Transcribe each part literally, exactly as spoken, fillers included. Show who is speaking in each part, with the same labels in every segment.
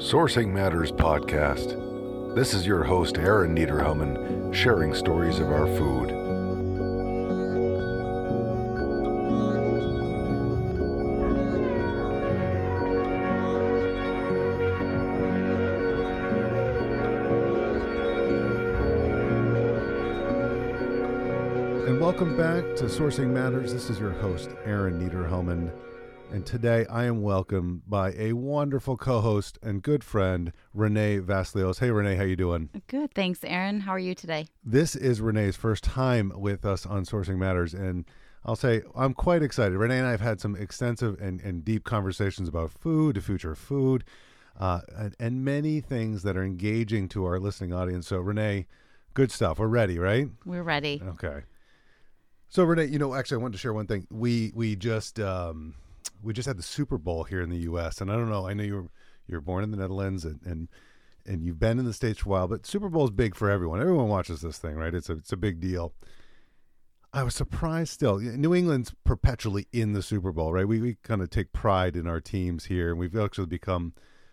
Speaker 1: Sourcing Matters podcast. This is your host, Aaron Niederhelman, sharing stories of our food. And welcome back to Sourcing Matters. This is your host, Aaron Niederhelman. And today I am welcomed by a wonderful co-host and good friend, Renee Vaslios. Hey, Renee, how you doing?
Speaker 2: Good, thanks, Aaron. How are you today?
Speaker 1: This is Renee's first time with us on Sourcing Matters, and I'll say I'm quite excited. Renee and I have had some extensive and, and deep conversations about food, the future of food, uh, and, and many things that are engaging to our listening audience. So, Renee, good stuff. We're ready, right?
Speaker 2: We're ready.
Speaker 1: Okay. So, Renee, you know, actually, I wanted to share one thing. We we just... Um, We just had the Super Bowl here in the U S and I don't know. I know you were you were born in the Netherlands and, and and you've been in the States for a while, but Super Bowl is big for everyone. Everyone watches this thing, right? It's a it's a big deal. I was surprised still. New England's perpetually in the Super Bowl, right? We we kind of take pride in our teams here, and we've actually become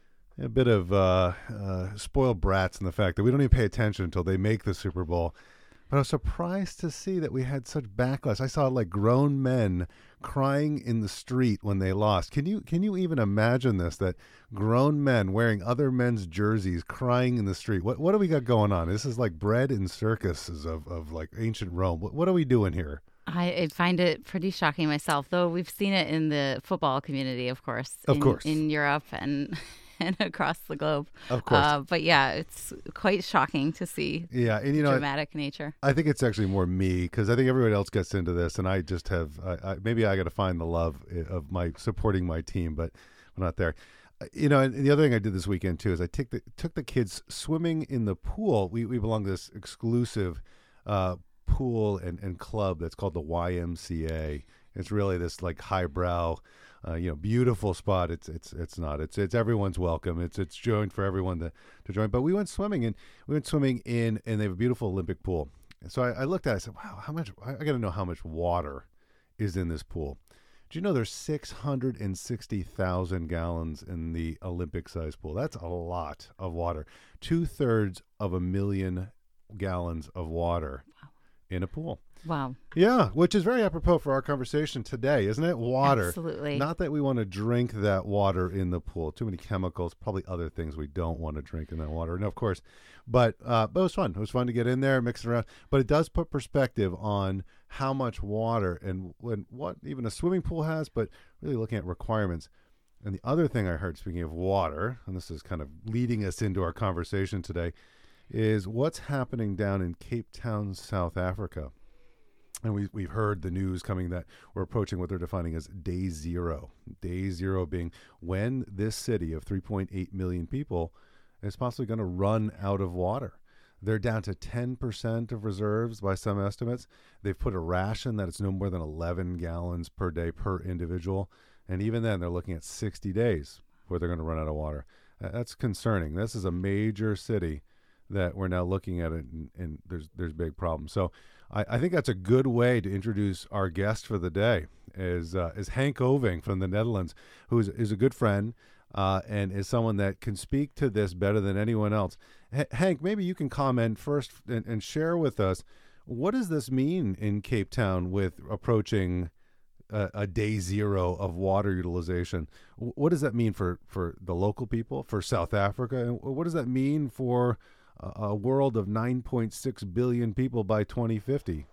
Speaker 1: a bit of uh, uh, spoiled brats in the fact that we don't even pay attention until they make the Super Bowl. But I was surprised to see that we had such backlash. I saw like grown men crying in the street when they lost. Can you can you even imagine this? That grown men wearing other men's jerseys crying in the street. What what do we got going on? This is like bred in circuses of, of like ancient Rome. What what are we doing here?
Speaker 2: I, I find it pretty shocking myself, though we've seen it in the football community, of course.
Speaker 1: Of
Speaker 2: in,
Speaker 1: course.
Speaker 2: In Europe and and across the globe.
Speaker 1: Of course.
Speaker 2: Uh, but yeah, it's quite shocking to see
Speaker 1: Yeah, and you know,
Speaker 2: dramatic nature.
Speaker 1: I think it's actually more me because I think everybody else gets into this, and I just have I, I, maybe I got to find the love of my supporting my team, but I'm not there. You know, and the other thing I did this weekend too is I took the took the kids swimming in the pool. We we belong to this exclusive uh, pool and, and club that's called the Y M C A. It's really this like highbrow, uh, you know, beautiful spot. It's it's it's not. It's it's everyone's welcome. It's it's joined for everyone to, to join. But we went swimming and we went swimming in, and they have a beautiful Olympic pool. So I, I looked at it. I said, wow, how much? I, I got to know how much water is in this pool. Do you know there's six hundred sixty thousand gallons in the Olympic-sized pool? That's a lot of water. Two thirds of a million gallons of water in a pool.
Speaker 2: Wow.
Speaker 1: Yeah, which is very apropos for our conversation today, isn't it? Water.
Speaker 2: Absolutely.
Speaker 1: Not that we want to drink that water in the pool. Too many chemicals, probably other things we don't want to drink in that water. No, of course. But, uh, but it was fun. It was fun to get in there, mix it around. But it does put perspective on how much water and when what even a swimming pool has, but really looking at requirements. And the other thing I heard, speaking of water, and this is kind of leading us into our conversation today, is what's happening down in Cape Town, South Africa. And we, we've heard the news coming that we're approaching what they're defining as day zero. Day zero being when this city of three point eight million people is possibly going to run out of water. They're down to ten percent of reserves by some estimates. They've put a ration that it's no more than eleven gallons per day per individual. And even then, they're looking at sixty days where they're going to run out of water. Uh, that's concerning. This is a major city that we're now looking at it, and, and there's there's big problems. So I, I think that's a good way to introduce our guest for the day is uh, is Henk Oving from the Netherlands, who is, is a good friend uh, and is someone that can speak to this better than anyone else. H- Henk, maybe you can comment first and, and share with us, what does this mean in Cape Town with approaching a, a day zero of water utilization? W- what does that mean for, for the local people, for South Africa? And what does that mean for a world of nine point six billion people by twenty fifty?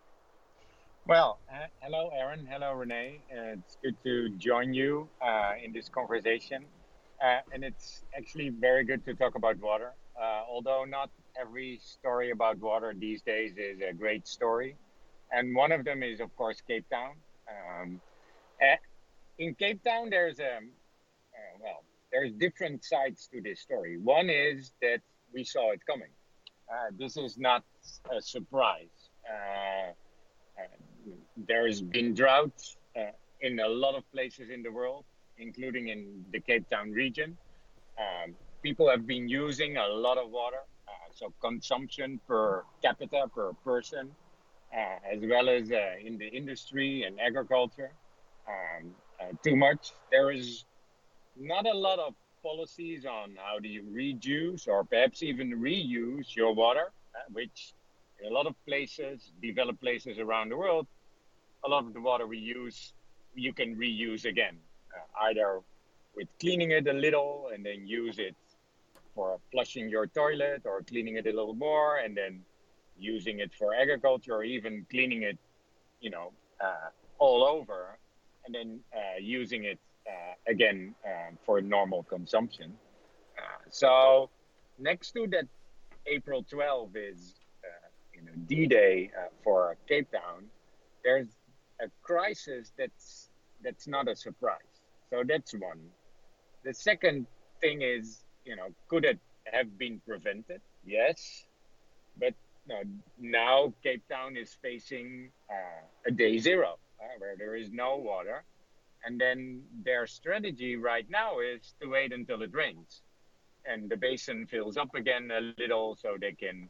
Speaker 3: Well, uh, hello, Aaron. Hello, Renee. Uh, it's good to join you uh, in this conversation. Uh, and it's actually very good to talk about water. Uh, although not every story about water these days is a great story. And one of them is, of course, Cape Town. Um, uh, in Cape Town, there's a, uh, well, there's different sides to this story. One is that we saw it coming. Uh, this is not a surprise. Uh, uh, there has been drought uh, in a lot of places in the world, including in the Cape Town region. Um, people have been using a lot of water, uh, so consumption per capita, per person, uh, as well as uh, in the industry and agriculture, um, uh, too much. There is not a lot of policies on how do you reduce or perhaps even reuse your water, uh, which in a lot of places, developed places around the world, a lot of the water we use, you can reuse again, uh, either with cleaning it a little and then use it for flushing your toilet or cleaning it a little more and then using it for agriculture or even cleaning it, you know, uh, all over and then uh, using it uh, again um, for normal consumption. Uh, so next to that, April twelfth is, uh, you know, D-Day uh, for Cape Town. There's a crisis that's that's not a surprise. So that's one. The second thing is, you know, could it have been prevented? Yes, but you know, now Cape Town is facing uh, a day zero uh, where there is no water, and then their strategy right now is to wait until it rains, and the basin fills up again a little, so they can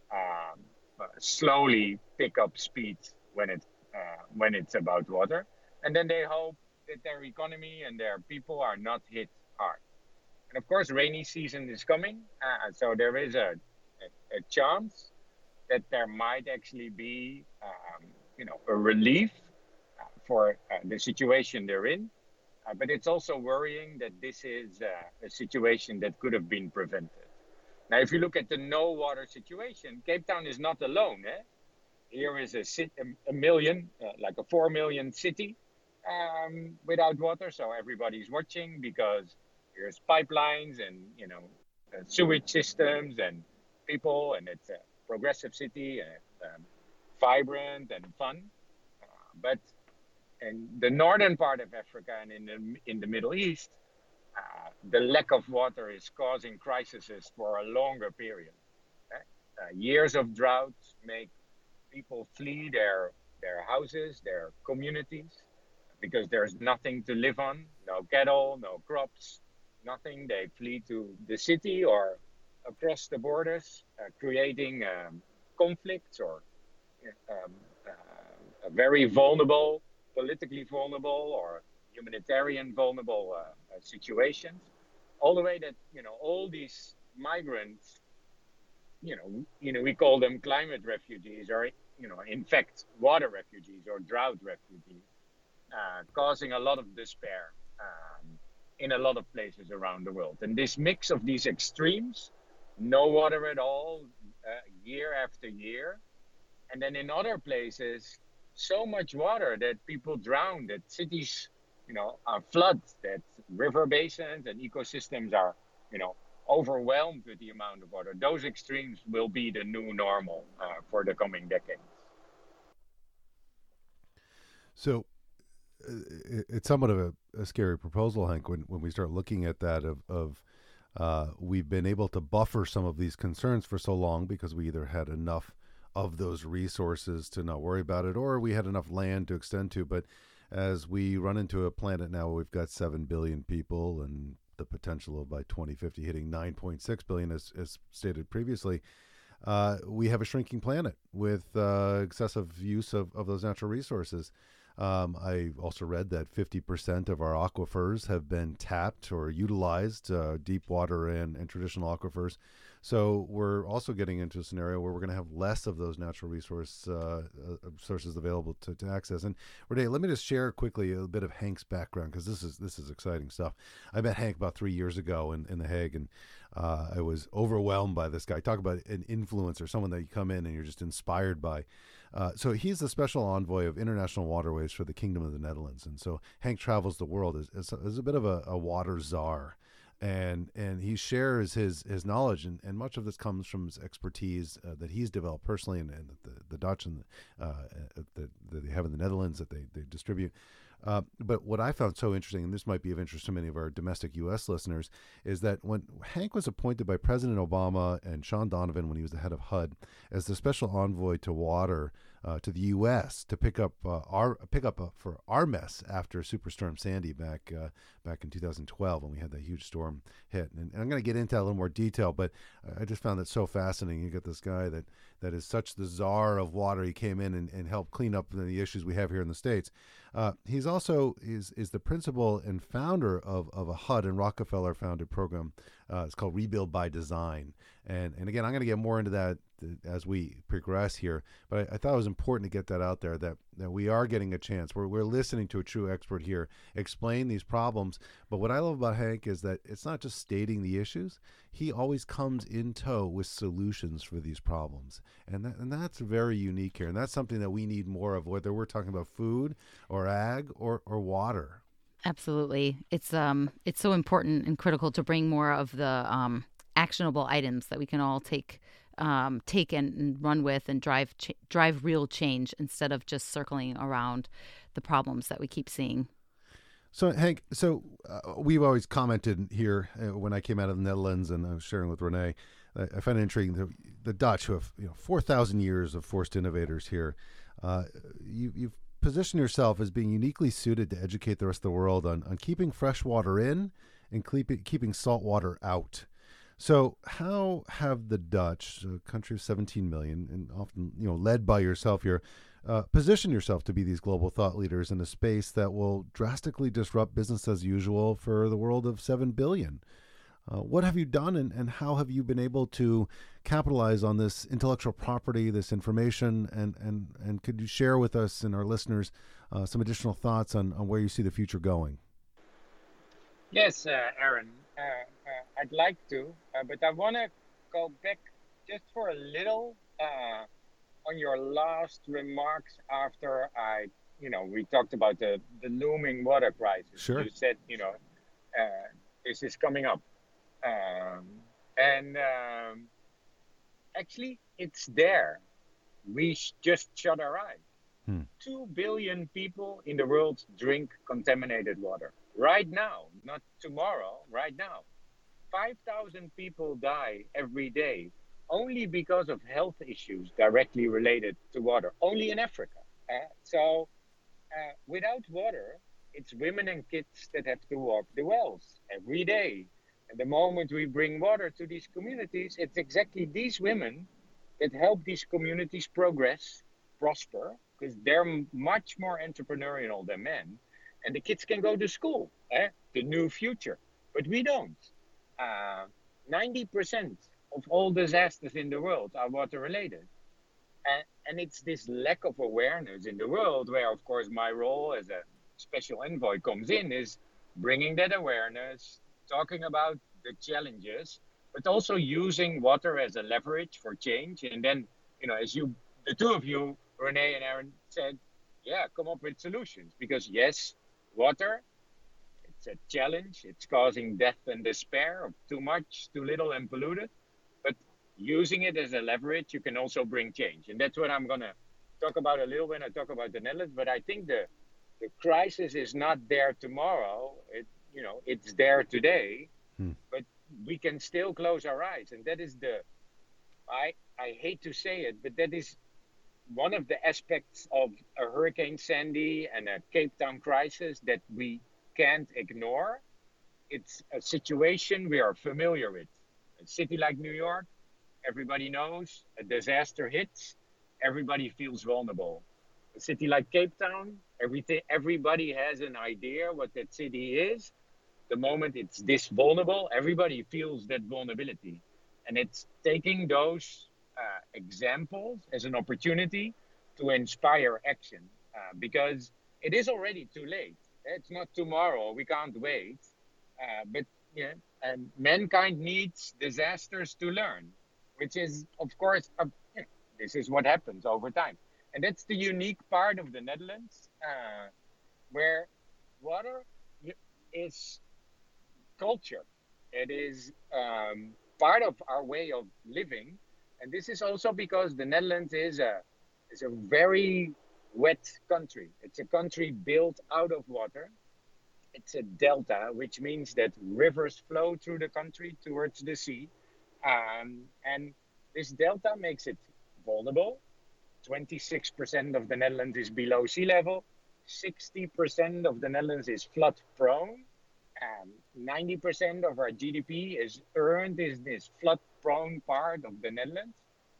Speaker 3: um, uh, slowly pick up speed when it uh, when it's about water, and then they hope that their economy and their people are not hit hard. And of course, rainy season is coming, uh, so there is a, a, a chance that there might actually be, um, you know, a relief uh, for uh, the situation they're in. Uh, but it's also worrying that this is uh, a situation that could have been prevented. Now, if you look at the no water situation, Cape Town is not alone. Eh? Here is a, a million, uh, like a four million city um, without water. So everybody's watching because there's pipelines and, you know, uh, sewage systems and people, and it's a progressive city and um, vibrant and fun. Uh, but in the northern part of Africa and in the, in the Middle East, uh, the lack of water is causing crises for a longer period. Okay? Uh, years of drought make people flee their, their houses, their communities, because there's nothing to live on, no cattle, no crops, nothing. They flee to the city or across the borders, uh, creating um, conflicts or um, uh, a very vulnerable, politically vulnerable or humanitarian vulnerable uh, uh, situations. All the way that, you know, all these migrants, you know, you know, we call them climate refugees or, you know, in fact, water refugees or drought refugees, uh, causing a lot of despair um, in a lot of places around the world. And this mix of these extremes, no water at all, uh, year after year. And then in other places, so much water that people drown, that cities, you know, are flooded, that river basins and ecosystems are, you know, overwhelmed with the amount of water. Those extremes will be the new normal uh, for the coming decades.
Speaker 1: So uh, it's somewhat of a, a scary proposal, Henk, when, when we start looking at that of, of uh, we've been able to buffer some of these concerns for so long because we either had enough of those resources to not worry about it, or we had enough land to extend to. But as we run into a planet now where we've got seven billion people and the potential of by twenty fifty hitting nine point six billion, as, as stated previously, uh, we have a shrinking planet with uh, excessive use of, of those natural resources. Um, I also read that fifty percent of our aquifers have been tapped or utilized, uh, deep water and, and traditional aquifers. So we're also getting into a scenario where we're going to have less of those natural resource uh, uh, sources available to, to access. And Renee, let me just share quickly a bit of Henk's background, because this is this is exciting stuff. I met Henk about three years ago in, in The Hague, and uh, I was overwhelmed by this guy. Talk about an influencer, someone that you come in and you're just inspired by. Uh, so he's the special envoy of international waterways for the Kingdom of the Netherlands. And so Henk travels the world as, as, as a bit of a, a water czar. And and he shares his, his knowledge, and, and much of this comes from his expertise uh, that he's developed personally, and, and the, the Dutch and the, uh, that, that they have in the Netherlands that they, they distribute. Uh, but what I found so interesting, and this might be of interest to many of our domestic U S listeners, is that when Henk was appointed by President Obama and Sean Donovan when he was the head of H U D as the special envoy to water uh, to the U S to pick up uh, our pick up uh, for our mess after Superstorm Sandy back uh, back in two thousand twelve when we had that huge storm hit. And, and I'm going to get into that a little more detail, but I just found that so fascinating. You got this guy that that is such the czar of water. He came in and, and helped clean up the issues we have here in the States. Uh, he's also is is the principal and founder of, of a H U D and Rockefeller founded program. Uh, it's called Rebuild by Design. And and again, I'm going to get more into that as we progress here. But I, I thought it was important to get that out there, that, that we are getting a chance. We're, we're listening to a true expert here explain these problems. But what I love about Hank is that it's not just stating the issues. He always comes in tow with solutions for these problems. And, that, and that's very unique here. And that's something that we need more of, whether we're talking about food or ag or, or water.
Speaker 2: Absolutely. It's um it's so important and critical to bring more of the um, actionable items that we can all take um, take and, and run with and drive ch- drive real change instead of just circling around the problems that we keep seeing.
Speaker 1: So, Hank, so uh, we've always commented here uh, when I came out of the Netherlands, and I was sharing with Renee, I, I find it intriguing, the, the Dutch, who have you know, four thousand years of forced innovators here, uh, you, you've positioned yourself as being uniquely suited to educate the rest of the world on, on keeping fresh water in and keep, keeping salt water out. So how have the Dutch, a country of seventeen million, and often you know led by yourself here, uh, position yourself to be these global thought leaders in a space that will drastically disrupt business as usual for the world of seven billion? Uh, what have you done, and, and how have you been able to capitalize on this intellectual property, this information, and, and, and could you share with us and our listeners uh, some additional thoughts on, on where you see the future going?
Speaker 3: Yes, uh, Aaron, uh, uh, I'd like to, uh, but I want to go back just for a little uh, on your last remarks after I, you know, we talked about the, the looming water crisis.
Speaker 1: Sure.
Speaker 3: You said, you know, uh, this is coming up. Um, and um, actually, it's there. We sh- just shut our eyes. Hmm. Two billion people in the world drink contaminated water right now, not tomorrow, right now. five thousand people die every day only because of health issues directly related to water, only in Africa. Uh, so uh, without water, it's women and kids that have to walk the wells every day. And the moment we bring water to these communities, it's exactly these women that help these communities progress, prosper, because they're much more entrepreneurial than men. And the kids can go to school, eh? The new future. But we don't. Uh, ninety percent of all disasters in the world are water related. And, and it's this lack of awareness in the world where, of course, my role as a special envoy comes in, is bringing that awareness, talking about the challenges, but also using water as a leverage for change. And then, you know, as you, the two of you, Renee and Aaron, said, yeah, come up with solutions. Because yes, water, it's a challenge. It's causing death and despair of too much, too little, and polluted. But using it as a leverage, you can also bring change. And that's what I'm going to talk about a little when I talk about the Netherlands. But I think the the crisis is not there tomorrow. It, you know, it's there today. Hmm. But we can still close our eyes. And that is the, I I hate to say it, but that is one of the aspects of a Hurricane Sandy and a Cape Town crisis that we can't ignore. It's a situation we are familiar with. A city like New York, everybody knows a disaster hits, everybody feels vulnerable. A city like Cape Town, everything, everybody has an idea what that city is. The moment it's this vulnerable, everybody feels that vulnerability. And it's taking those uh, examples as an opportunity to inspire action, uh, because it is already too late. It's not tomorrow, we can't wait. Uh, but yeah, and mankind needs disasters to learn, which is, of course, a, you know, this is what happens over time. And that's the unique part of the Netherlands, uh, where water is culture. It is um, part of our way of living. And this is also because the Netherlands is a, is a very wet country. It's a country built out of water. It's a delta, which means that rivers flow through the country towards the sea. Um, and this delta makes it vulnerable. twenty-six percent of the Netherlands is below sea level. sixty percent of the Netherlands is flood prone. Um, ninety percent of our G D P is earned in this flood prone part of the Netherlands.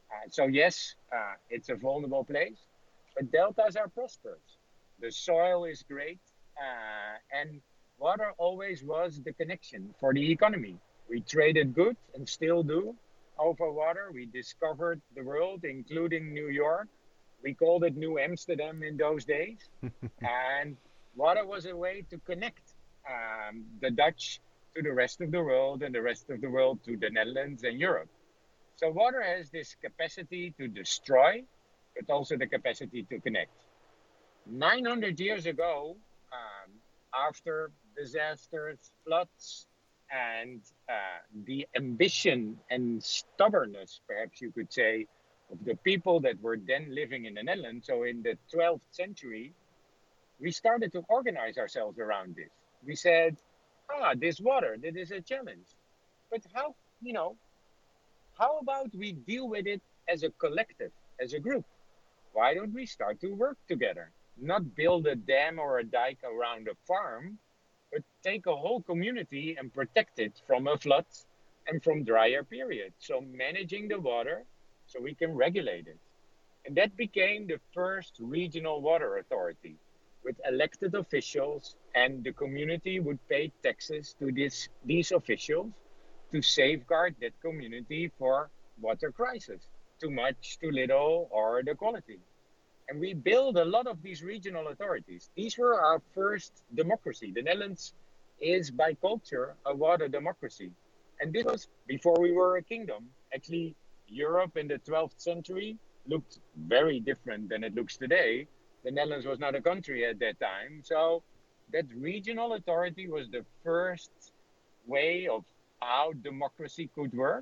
Speaker 3: Uh, so yes, uh, it's a vulnerable place, but deltas are prosperous. The soil is great, uh, and water always was the connection for the economy. We traded goods and still do over water. We discovered the world, including New York. We called it New Amsterdam in those days. And water was a way to connect um, the Dutch to the rest of the world and the rest of the world to the Netherlands and Europe. So water has this capacity to destroy, but also the capacity to connect. nine hundred years ago, um, after disasters, floods, and uh, the ambition and stubbornness, perhaps you could say, of the people that were then living in the Netherlands, so in the twelfth century, we started to organize ourselves around this. We said, ah, this water, that is a challenge. But how, you know, how about we deal with it as a collective, as a group? Why don't we start to work together? Not build a dam or a dike around a farm, but take a whole community and protect it from a flood and from drier periods. So managing the water so we can regulate it. And that became the first regional water authority with elected officials, and the community would pay taxes to this, these officials to safeguard that community for water crisis, too much, too little, or the quality. And we built a lot of these regional authorities. These were our first democracy. The Netherlands is by culture a water democracy. And this was before we were a kingdom. Actually, Europe in the twelfth century looked very different than it looks today. The Netherlands was not a country at that time. So that regional authority was the first way of how democracy could work.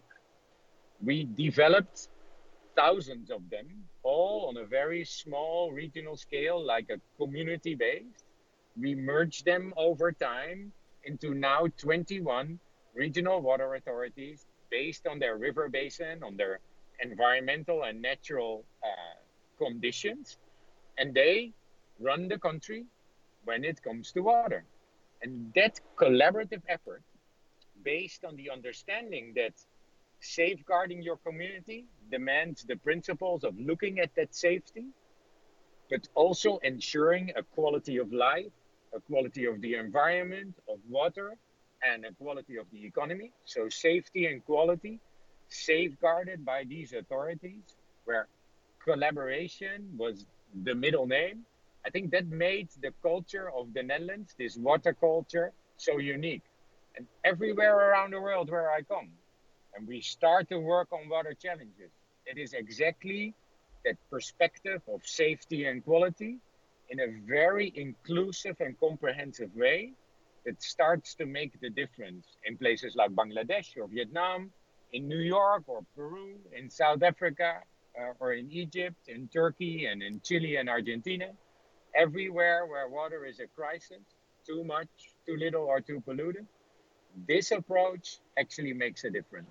Speaker 3: We developed thousands of them, all on a very small regional scale, like a community based. We merged them over time into now twenty-one regional water authorities based on their river basin, on their environmental and natural uh, conditions. And they run the country when it comes to water. And that collaborative effort, based on the understanding that safeguarding your community demands the principles of looking at that safety, but also ensuring a quality of life, a quality of the environment, of water, and a quality of the economy. So safety and quality safeguarded by these authorities, where collaboration was the middle name. I think that made the culture of the Netherlands, this water culture, so unique. And everywhere around the world where I come, and we start to work on water challenges, it is exactly that perspective of safety and quality in a very inclusive and comprehensive way that starts to make the difference in places like Bangladesh or Vietnam, in New York or Peru, in South Africa, uh, or in Egypt, in Turkey, and in Chile and Argentina. Everywhere where water is a crisis, too much, too little, or too polluted, this approach actually makes a difference.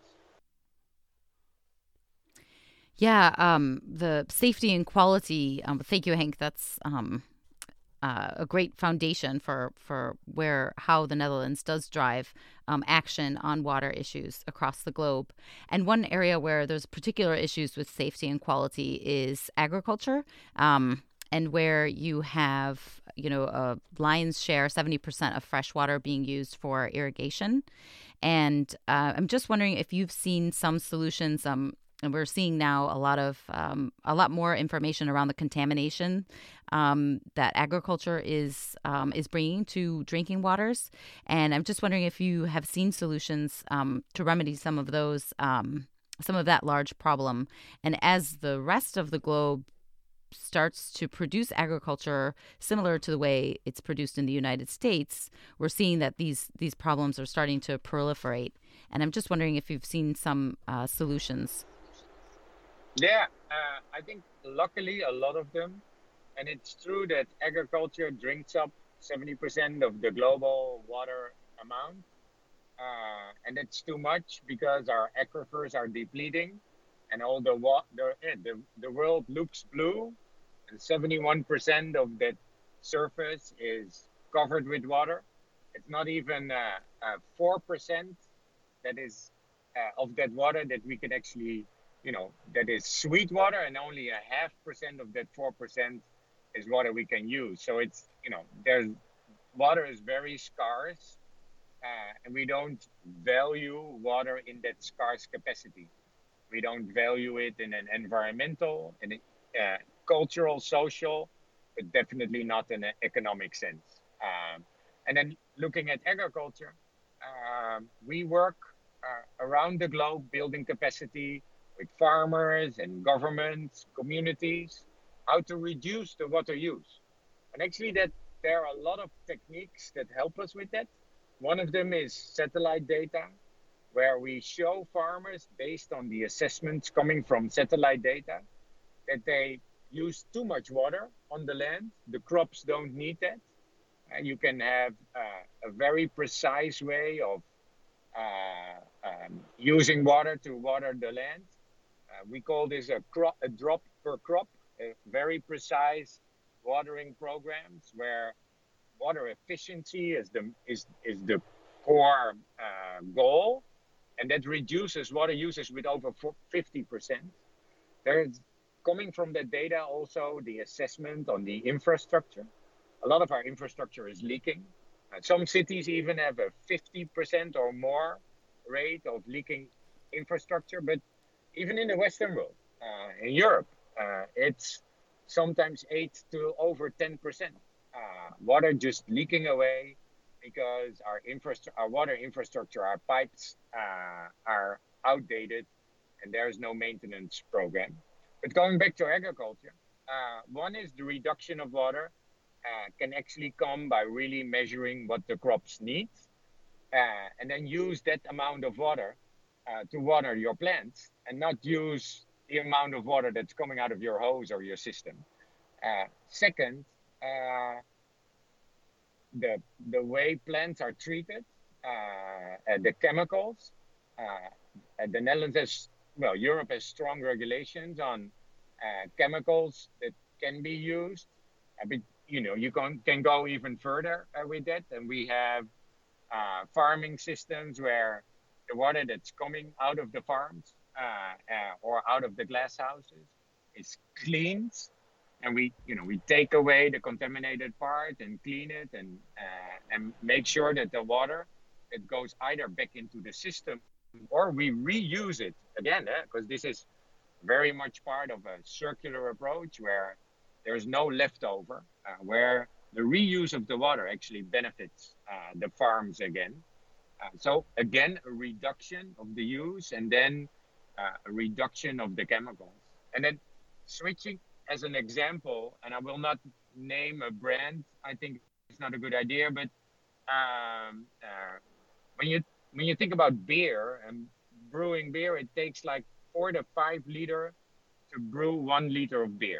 Speaker 2: Yeah, um, the safety and quality. Um, thank you, Henk. That's um, uh, a great foundation for for where how the Netherlands does drive um, action on water issues across the globe. And one area where there's particular issues with safety and quality is agriculture. Um, and where you have, you know, a lion's share, seventy percent of fresh water being used for irrigation. And uh, I'm just wondering if you've seen some solutions. Um, and we're seeing now a lot of um, a lot more information around the contamination um, that agriculture is um, is bringing to drinking waters. And I'm just wondering if you have seen solutions um, to remedy some of those, um, some of that large problem. And as the rest of the globe starts to produce agriculture similar to the way it's produced in the United States, we're seeing that these these problems are starting to proliferate. And I'm just wondering if you've seen some uh, solutions.
Speaker 3: Yeah, uh, I think luckily a lot of them. And it's true that agriculture drinks up seventy percent of the global water amount. Uh, and it's too much because our aquifers are depleting, and all the, wa- the, the, the world looks blue, and seventy-one percent of that surface is covered with water. It's not even uh, uh, four percent that is uh, of that water that we can actually you know, that is sweet water, and only a half percent of that four percent is water we can use. So it's, you know, there's water is very scarce, uh, and we don't value water in that scarce capacity. We don't value it in an environmental, in a uh, cultural, social, but definitely not in an economic sense. Um, and then looking at agriculture, um, we work uh, around the globe building capacity with farmers and governments, communities, how to reduce the water use. And actually, that there are a lot of techniques that help us with that. One of them is satellite data, where we show farmers, based on the assessments coming from satellite data, that they use too much water on the land. The crops don't need that. And you can have uh, a very precise way of uh, um, using water to water the land. Uh, we call this a, crop, a drop per crop, a very precise watering programs where water efficiency is the is is the core uh, goal, and that reduces water usage with over fifty percent. There's coming from that data also the assessment on the infrastructure. A lot of our infrastructure is leaking. Uh, some cities even have a fifty percent or more rate of leaking infrastructure, but even in the Western world, uh, in Europe, uh, it's sometimes eight to over ten percent. Uh, water just leaking away because our infrastructure, our water infrastructure, our pipes uh, are outdated, and there's no maintenance program. But going back to agriculture, uh, one is the reduction of water uh, can actually come by really measuring what the crops need, uh, and then use that amount of water uh, to water your plants, and not use the amount of water that's coming out of your hose or your system. Uh, second, uh, the the way plants are treated, uh, and the chemicals. Uh, and the Netherlands has, well, Europe has strong regulations on uh, chemicals that can be used. Uh, but you know, you can can go even further uh, with that, and we have uh, farming systems where the water that's coming out of the farms uh, uh, or out of the glass houses is cleaned, and we, you know, we take away the contaminated part and clean it, and uh, and make sure that the water, it goes either back into the system or we reuse it again, because eh? this is very much part of a circular approach where there's no leftover, uh, where the reuse of the water actually benefits uh, the farms again. Uh, so again, a reduction of the use, and then uh, a reduction of the chemicals. And then switching as an example, and I will not name a brand, I think it's not a good idea, but um, uh, when you when you think about beer and brewing beer, it takes like four to five liter to brew one liter of beer.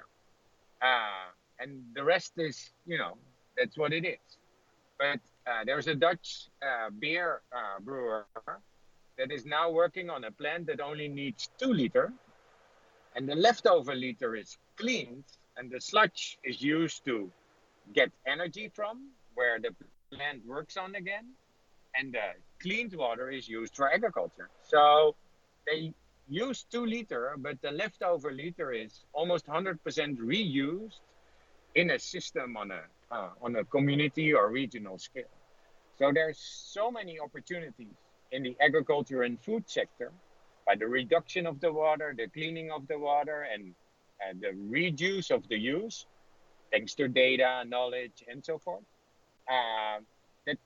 Speaker 3: Uh, and the rest is, you know, that's what it is. But uh, there's a Dutch uh, beer uh, brewer that is now working on a plant that only needs two liter, and the leftover liter is cleaned, and the sludge is used to get energy from, where the plant works on again, and the cleaned water is used for agriculture. So they use two liter, but the leftover liter is almost one hundred percent reused in a system on a uh, on a community or regional scale. So there's so many opportunities in the agriculture and food sector by the reduction of the water, the cleaning of the water, and uh, the reduce of the use, thanks to data, knowledge, and so forth. Uh, that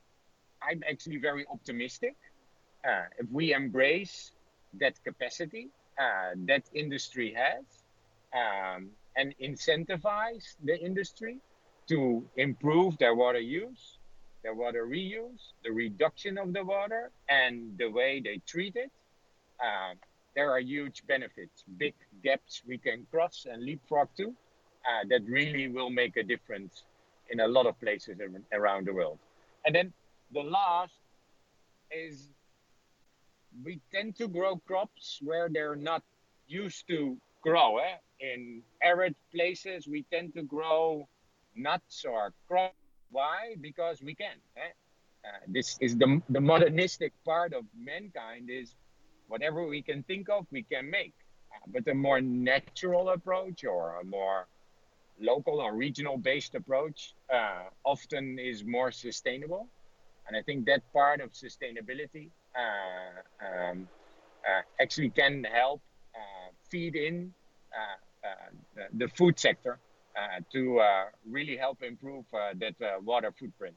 Speaker 3: I'm actually very optimistic. Uh, if we embrace that capacity uh, that industry has, um, and incentivize the industry to improve their water use, their water reuse, the reduction of the water, and the way they treat it, uh, there are huge benefits, big gaps we can cross and leapfrog to, uh, that really will make a difference in a lot of places around the world. And then the last is, we tend to grow crops where they're not used to grow. Eh? In arid places, we tend to grow nuts or crops. Why? Because we can. Eh? Uh, this is the, the modernistic part of mankind, is whatever we can think of, we can make. but a more natural approach or a more local or regional based approach uh, often is more sustainable. And I think that part of sustainability uh, um, uh, actually can help uh, feed in uh, uh, the, the food sector uh, to uh, really help improve uh, that uh, water footprint.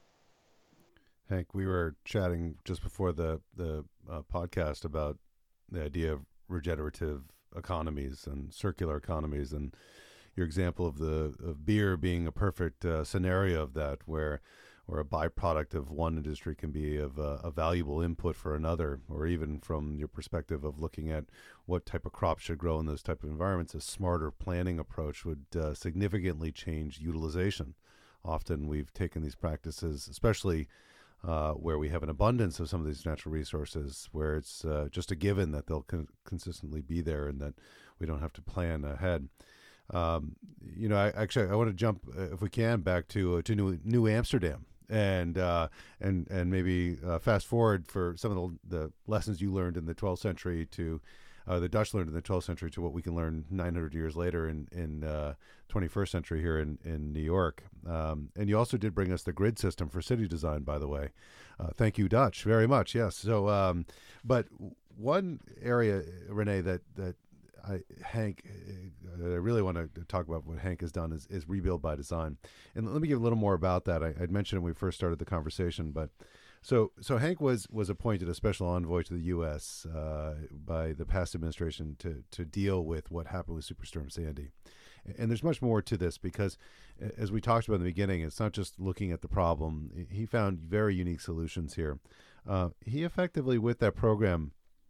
Speaker 1: Hank, we were chatting just before the the uh, podcast about the idea of regenerative economies and circular economies, and your example of the of beer being a perfect uh, scenario of that, where or a byproduct of one industry can be of uh, a valuable input for another, or even from your perspective of looking at what type of crops should grow in those type of environments, a smarter planning approach would uh, significantly change utilization. Often we've taken these practices, especially uh, where we have an abundance of some of these natural resources, where it's uh, just a given that they'll con- consistently be there and that we don't have to plan ahead. Um, you know, I, actually, I want to jump, uh, if we can, back to uh, to New, New Amsterdam, and uh, and and maybe uh, fast forward for some of the, the lessons you learned in the twelfth century to uh, the Dutch learned in the twelfth century to what we can learn nine hundred years later in in uh, twenty-first century here in in New York. Um, and you also did bring us the grid system for city design, by the way. Uh, thank you, Dutch, very much. Yes. So, um, but one area, Renee, that that I, Hank, uh, I really want to talk about what Hank has done is, is rebuild by design. And let me give a little more about that. I, I'd mentioned when we first started the conversation, but so so Hank was was appointed a special envoy to the U S uh, by the past administration to to deal with what happened with Superstorm Sandy. And there's much more to this because, as we talked about in the beginning, it's not just looking at the problem. He found very unique solutions here. Uh, he effectively, with that program,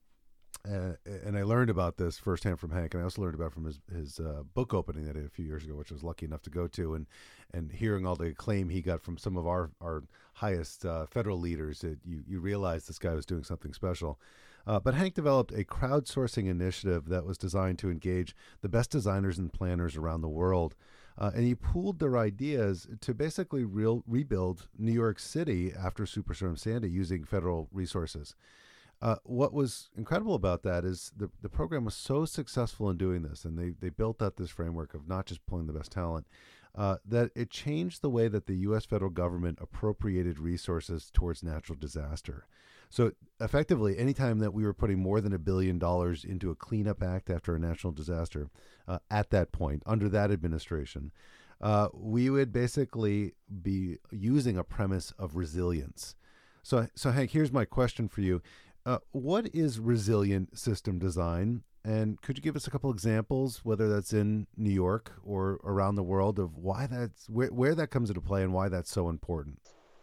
Speaker 1: Uh, and I learned about this firsthand from Hank, and I also learned about it from his his uh, book opening that he did a few years ago, which I was lucky enough to go to, and and hearing all the acclaim he got from some of our our highest uh, federal leaders, it, you you realize this guy was doing something special. Uh, but Hank developed a crowdsourcing initiative that was designed to engage the best designers and planners around the world, uh, and he pooled their ideas to basically real, rebuild New York City after Superstorm Sandy using federal resources. Uh, what was incredible about that is the, the program was so successful in doing this, and they, they built out this framework of not just pulling the best talent, uh, that it changed the way that the U S federal government appropriated resources towards natural disaster. So effectively, anytime that we were putting more than a billion dollars into a cleanup act after a national disaster, uh, at that point, under that administration, uh, we would basically be using a premise of resilience. So, so Hank, here's my question for you. Uh, what is resilient system design? And could you give us a couple examples, whether that's in New York or around the world, of why that's where, where that comes into play and why that's so important?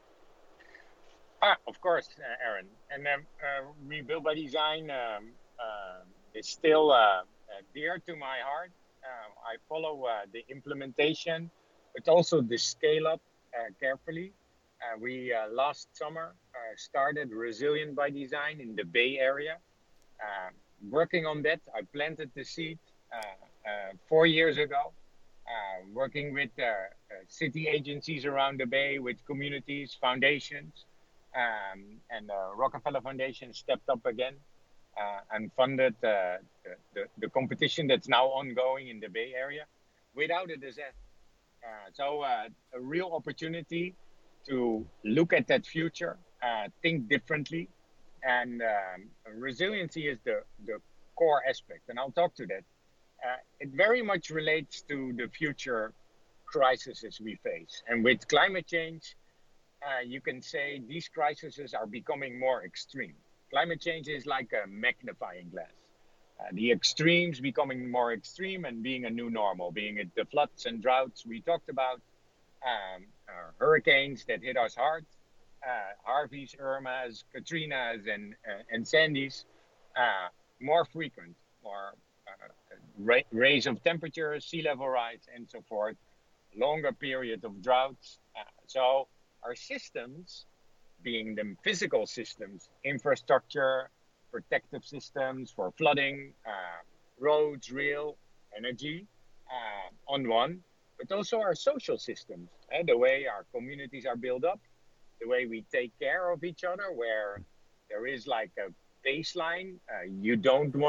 Speaker 3: Ah, of course, uh, Aaron. And um, uh, Rebuild by Design um, uh, is still uh, uh, dear to my heart. Uh, I follow uh, the implementation, but also the scale up uh, carefully. Uh, we uh, last summer uh, started Resilient by Design in the Bay Area. Uh, working on that, I planted the seed uh, uh, four years ago, uh, working with uh, uh, city agencies around the Bay, with communities, foundations, um, and uh, Rockefeller Foundation stepped up again uh, and funded uh, the, the, the competition that's now ongoing in the Bay Area without a disaster. Uh, so uh, a real opportunity to look at that future, uh, think differently, and um, resiliency is the, the core aspect, and I'll talk to that. Uh, it very much relates to the future crises we face, and with climate change, uh, you can say these crises are becoming more extreme. Climate change is like a magnifying glass. Uh, the extremes becoming more extreme and being a new normal, being it the floods and droughts we talked about, Um, uh, hurricanes that hit us hard, uh, Harveys, Irmas, Katrinas, and uh, and Sandys, uh, more frequent, more uh, ra- raise of temperature, sea level rise, and so forth, longer period of droughts. Uh, so our systems, being the physical systems, infrastructure, protective systems for flooding, uh, roads, rail, energy, uh, on one, but also our social systems, and the way our communities are built up, the way we take care of each other, where there is like a baseline. Uh, you don't want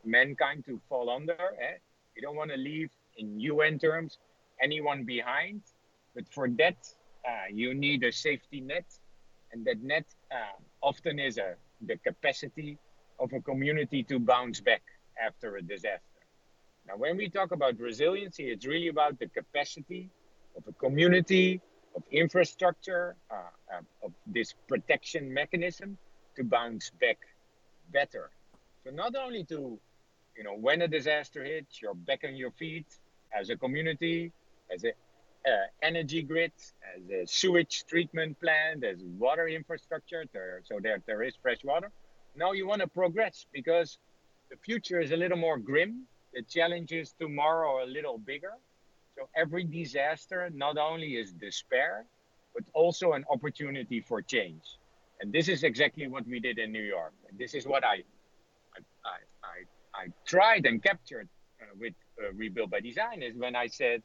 Speaker 3: mankind to fall under. Eh? We don't want to leave, in U N terms, anyone behind. But for that, uh, you need a safety net, and that net uh, often is a, the capacity of a community to bounce back after a disaster. Now, when we talk about resiliency, it's really about the capacity of a community, of infrastructure, uh, uh, of this protection mechanism to bounce back better. So not only to, you know, when a disaster hits, you're back on your feet as a community, as a uh, energy grid, as a sewage treatment plant, as water infrastructure, there, so that there is fresh water. Now you want to progress because the future is a little more grim. The challenges tomorrow are a little bigger. So every disaster not only is despair, but also an opportunity for change. And this is exactly what we did in New York. And this is what I I, I, I, I tried and captured uh, with uh, Rebuild by Design is when I said,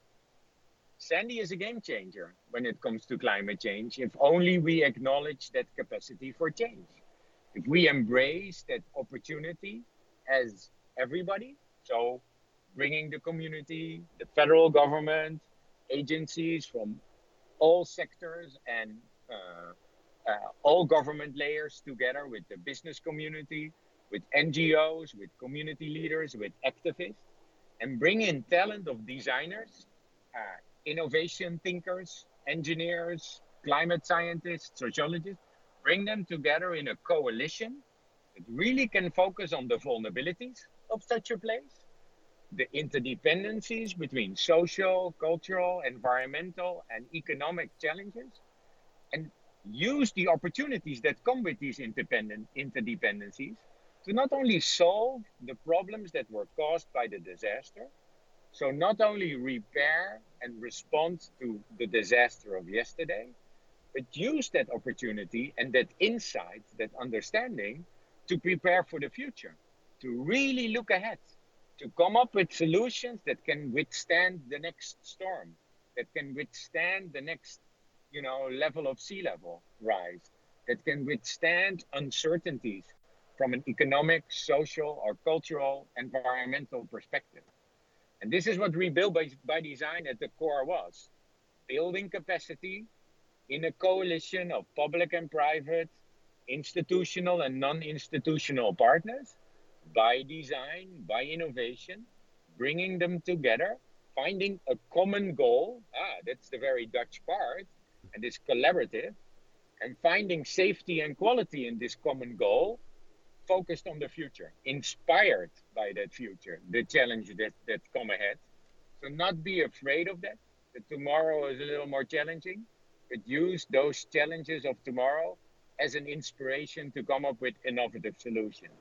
Speaker 3: Sandy is a game changer when it comes to climate change, if only we acknowledge that capacity for change. If we embrace that opportunity as everybody, so bringing the community, the federal government, agencies from all sectors and uh, uh, all government layers together with the business community, with N G Os, with community leaders, with activists, and bring in talent of designers, uh, innovation thinkers, engineers, climate scientists, sociologists, bring them together in a coalition that really can focus on the vulnerabilities of such a place, the interdependencies between social, cultural, environmental, and economic challenges, and use the opportunities that come with these independent interdependencies to not only solve the problems that were caused by the disaster, so not only repair and respond to the disaster of yesterday, but use that opportunity and that insight, that understanding to prepare for the future, to really look ahead, to come up with solutions that can withstand the next storm, that can withstand the next, you know, level of sea level rise, that can withstand uncertainties from an economic, social, or cultural, environmental perspective. And this is what Rebuild by, by Design at the core was: building capacity in a coalition of public and private, institutional and non-institutional partners, by design, by innovation, bringing them together, finding a common goal. Ah, that's the very Dutch part, and it's collaborative, and finding safety and quality in this common goal, focused on the future, inspired by that future, the challenges that, that come ahead. So not be afraid of that, that tomorrow is a little more challenging, but use those challenges of tomorrow as an inspiration to come up with innovative solutions.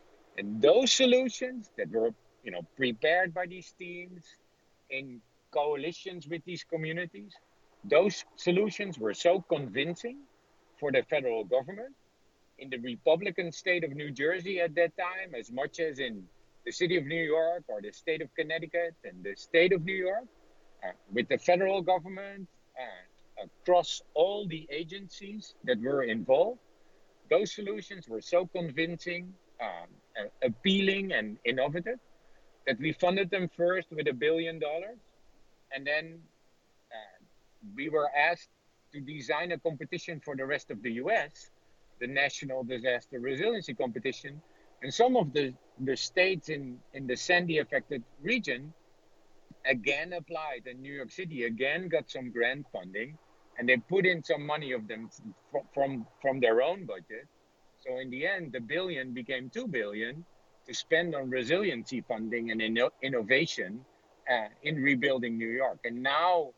Speaker 3: And those solutions that were, you know, prepared by these teams in coalitions with these communities, those solutions were so convincing for the federal government in the Republican state of New Jersey at that time, as much as in the city of New York or the state of Connecticut and the state of New York, uh, with the federal government, uh, across all the agencies that were involved. Those solutions were so convincing, um, uh, appealing, and innovative that we funded them first with a billion dollars. And then uh, we were asked to design a competition for the rest of the U S, the National Disaster Resiliency Competition. And some of the, the states in, in the Sandy affected region again applied, and New York City again got some grant funding, and they put in some money of them from, from, from their own budget. So in the end, the billion became two billion to spend on resiliency funding and inno- innovation uh, in rebuilding New York. And now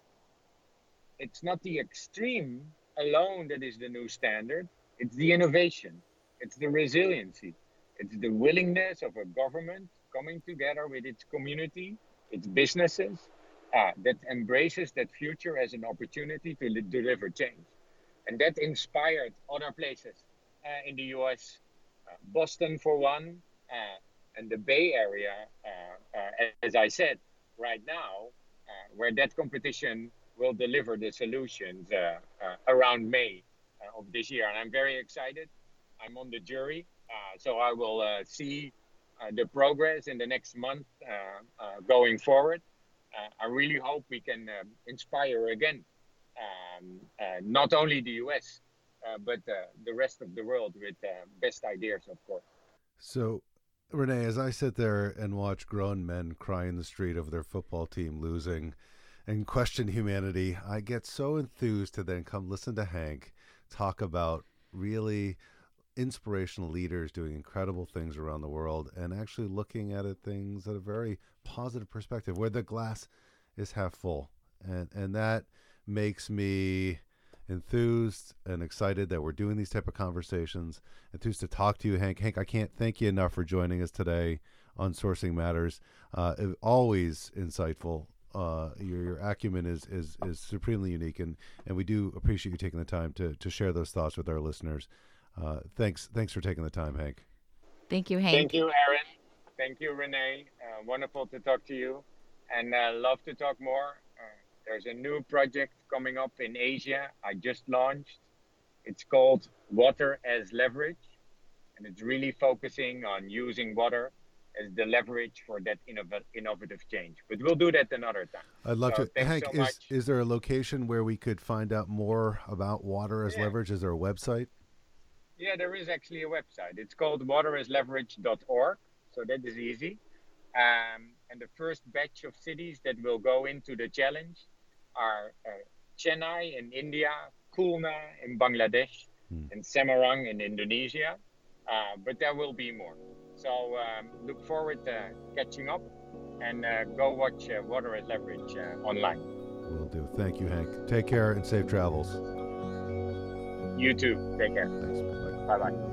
Speaker 3: it's not the extreme alone that is the new standard. It's the innovation. It's the resiliency. It's the willingness of a government coming together with its community, its businesses, uh, that embraces that future as an opportunity to li- deliver change. And that inspired other places uh, in the U S, uh, Boston for one, uh, and the Bay Area, uh, uh, as I said, right now, uh, where that competition will deliver the solutions uh, uh, around May uh, of this year. And I'm very excited. I'm on the jury, uh, so I will uh, see uh, the progress in the next month uh, uh, going forward. Uh, I really hope we can um, inspire again, um, uh, not only the U S, uh, but uh, the rest of the world with uh, best ideas, of course.
Speaker 1: So, Renee, as I sit there and watch grown men cry in the street over their football team losing and question humanity, I get so enthused to then come listen to Hank talk about really inspirational leaders doing incredible things around the world and actually looking at it things at a very positive perspective where the glass is half full. And, and that makes me enthused and excited that we're doing these type of conversations. Enthused to talk to you, Hank. Hank, I can't thank you enough for joining us today on Sourcing Matters. Uh, always insightful. Uh, your, your acumen is, is, is supremely unique, and, and we do appreciate you taking the time to, to share those thoughts with our listeners. Uh, thanks, thanks for taking the time, Hank.
Speaker 2: Thank you, Hank.
Speaker 3: Thank you, Aaron. Thank you, Renee. Uh, wonderful to talk to you, and uh, love to talk more. Uh, there's a new project coming up in Asia. I just launched. It's called Water as Leverage, and it's really focusing on using water as the leverage for that innov- innovative change. But we'll do that another time.
Speaker 1: I'd love
Speaker 3: so
Speaker 1: to. Hank,
Speaker 3: so
Speaker 1: is,
Speaker 3: much.
Speaker 1: is there a location where we could find out more about water as
Speaker 3: Yeah.
Speaker 1: leverage? Is there a website?
Speaker 3: Yeah, there is actually a website. It's called water as leverage dot org. So that is easy. Um, and the first batch of cities that will go into the challenge are uh, Chennai in India, Khulna in Bangladesh,
Speaker 1: Hmm.
Speaker 3: and Semarang in Indonesia. Uh, but there will be more. So um, look forward to catching up, and uh, go watch uh, Water as Leverage uh, online.
Speaker 1: Will do. Thank you, Hank. Take care and safe travels.
Speaker 3: You too. Take care.
Speaker 1: Thanks. Bye.
Speaker 3: Bye bye.